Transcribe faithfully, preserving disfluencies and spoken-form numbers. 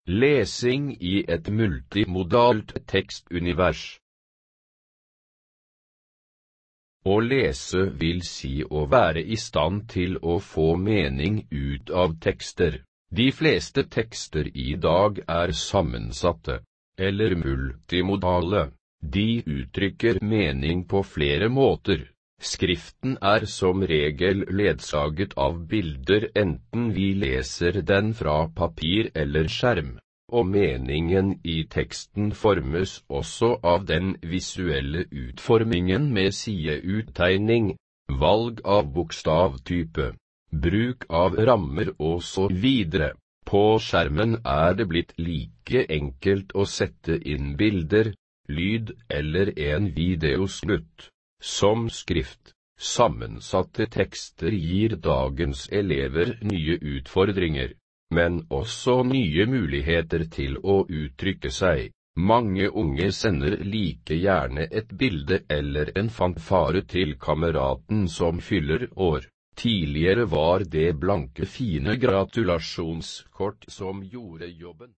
Lesing i et multimodalt tekstunivers. Å lese vil si å være i stand til å få mening ut av tekster. De fleste tekster i dag er sammensatte, eller multimodale. De uttrykker mening på flere måter. Skriften er som regel ledsaget av bilder enten vi leser den fra papir eller skjerm, og meningen i teksten formes også av den visuelle utformingen med sideuttegning, valg av bokstavtype, bruk av rammer og så videre. På skjermen er det blitt like enkelt å sette inn bilder, lyd eller en videosnutt. Som skrift. Sammensatte tekster gir dagens elever nye utfordringer, men også nye muligheter til å uttrykke seg. Mange unge sender like gjerne et bilde eller en fanfare til kameraten som fyller år. Tidligere var det blanke fine gratulasjonskort som gjorde jobben.